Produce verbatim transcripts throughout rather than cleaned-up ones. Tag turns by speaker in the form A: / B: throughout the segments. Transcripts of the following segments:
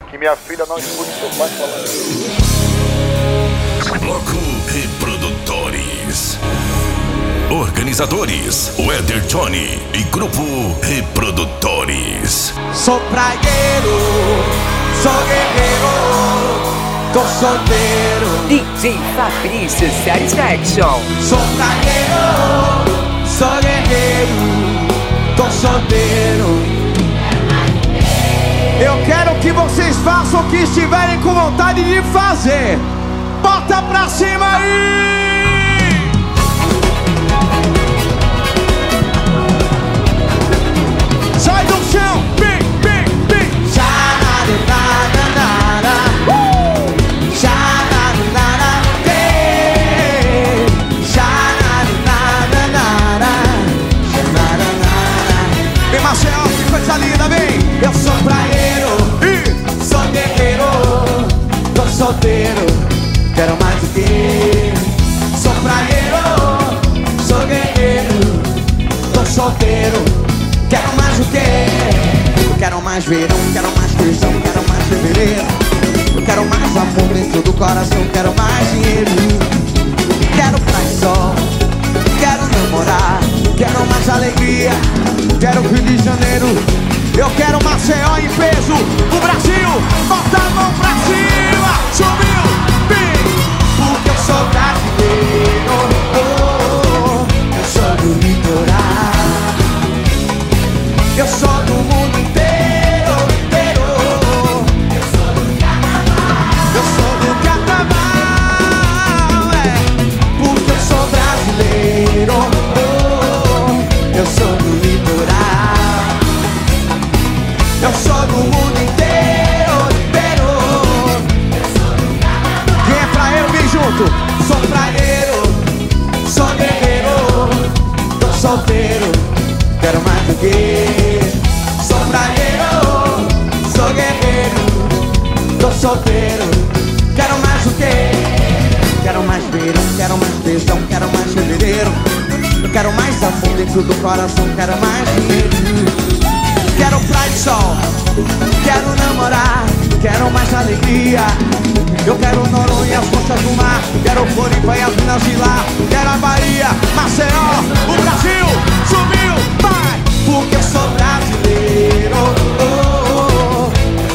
A: que minha filha não escute seu pai falando isso.
B: Bloco Reprodutores. Organizadores: Weather Johnny e Grupo Reprodutores.
C: Sou praieiro, sou guerreiro, tô solteiro.
D: D J Fabrício Satisfaction.
C: Sou praieiro, sou guerreiro, tô solteiro. Eu quero que vocês façam o que estiverem com vontade de fazer. Bota pra cima aí! Sai do chão! Bim, bim, bim! Xanadinada, xanadinada, xanadinada, xanadinada. Vem, Marcelo, que coisa linda, vem! Eu sou praieiro, sou guerreiro, tô solteiro. Quero mais do que. Sou praieiro, sou guerreiro, tô solteiro. Quero mais do que. Eu quero mais verão, quero mais feijão, quero mais fevereiro. Eu quero mais amor dentro do coração, quero mais dinheiro. Quero praia e sol, quero namorar, quero mais alegria, quero Rio de Janeiro. Eu quero Maceió em peso, o Brasil, bota a mão pra cima, subiu, bem. Porque eu sou brasileiro, oh, oh, eu sou do litoral. Eu sou do mundo inteiro, inteiro. Eu sou do carnaval. Eu sou do carnaval, é. Porque eu sou brasileiro, oh, eu sou do litoral. Eu sou do mundo inteiro, inteiro. Eu sou do carnaval. Quem é praieiro, vem junto. Sou praieiro, sou guerreiro, tô solteiro. Quero mais do que. Sou praieiro, sou guerreiro, tô solteiro. Quero mais do que. Quero mais verão, quero mais beijão, quero mais fevereiro. Eu quero mais amor dentro do coração, quero mais dinheiro. Quero praia e sol, quero namorar, quero mais alegria. Eu quero Noronha e as conchas do mar, quero Floripa e as minas de lá. Quero a Bahia, Maceió, o Brasil, subiu, vai. Porque eu sou brasileiro, oh, oh, oh.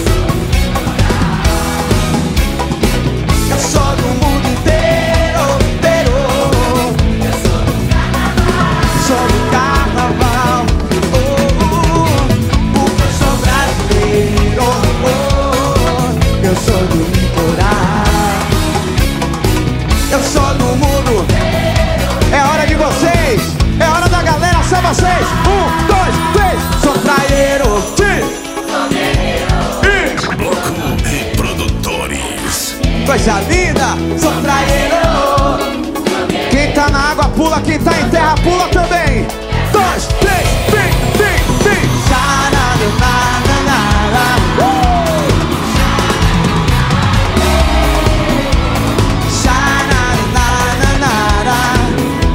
C: Eu sou do mundo inteiro, inteiro. Eu sou do carnaval, sou do carnaval, oh, oh, oh. Porque eu sou brasileiro, oh, oh, oh. Eu sou do litoral. Eu sou do mundo. É hora de vocês, é hora da galera, são vocês. Um, dois, três. Sou praieiro, sim. Sou guerreiro.
B: Bloco Reprodutores.
C: Coisa linda, sou praieiro. Quem tá na água pula, quem tá em terra pula também. Dois, três, vem, vem, vem. Xanadinada, uh!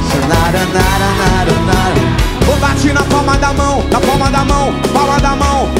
C: Xanadinada, xanadinada. Vou bater na palma da mão, na palma da mão, palma da mão.